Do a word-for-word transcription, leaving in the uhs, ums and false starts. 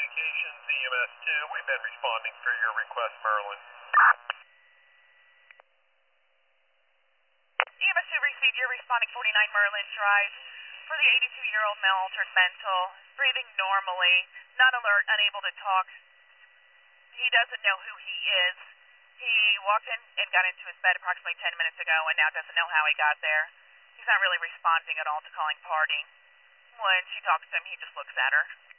Communications, E M S two. We've been responding for your request, Merlin. E M S two received. You're responding forty-nine Merlin Drive. For the eighty-two-year-old male-altered mental, breathing normally, not alert, unable to talk. He doesn't know who he is. He walked in and got into his bed approximately ten minutes ago and now doesn't know how he got there. He's not really responding at all to calling party. When she talks to him, he just looks at her.